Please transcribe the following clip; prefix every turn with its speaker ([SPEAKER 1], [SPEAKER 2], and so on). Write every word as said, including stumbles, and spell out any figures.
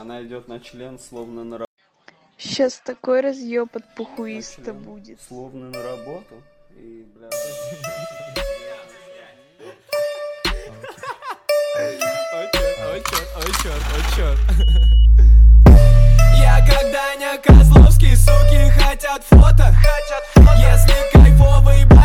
[SPEAKER 1] Она идет на член, словно на работу.
[SPEAKER 2] Сейчас такой разъеб от пухуиста будет.
[SPEAKER 1] Словно на работу. И, бля...
[SPEAKER 3] Ой, черт, ой, черт, ой, черт, ой, черт. Я как Даня Козловский, суки хотят фото. Если кайфовый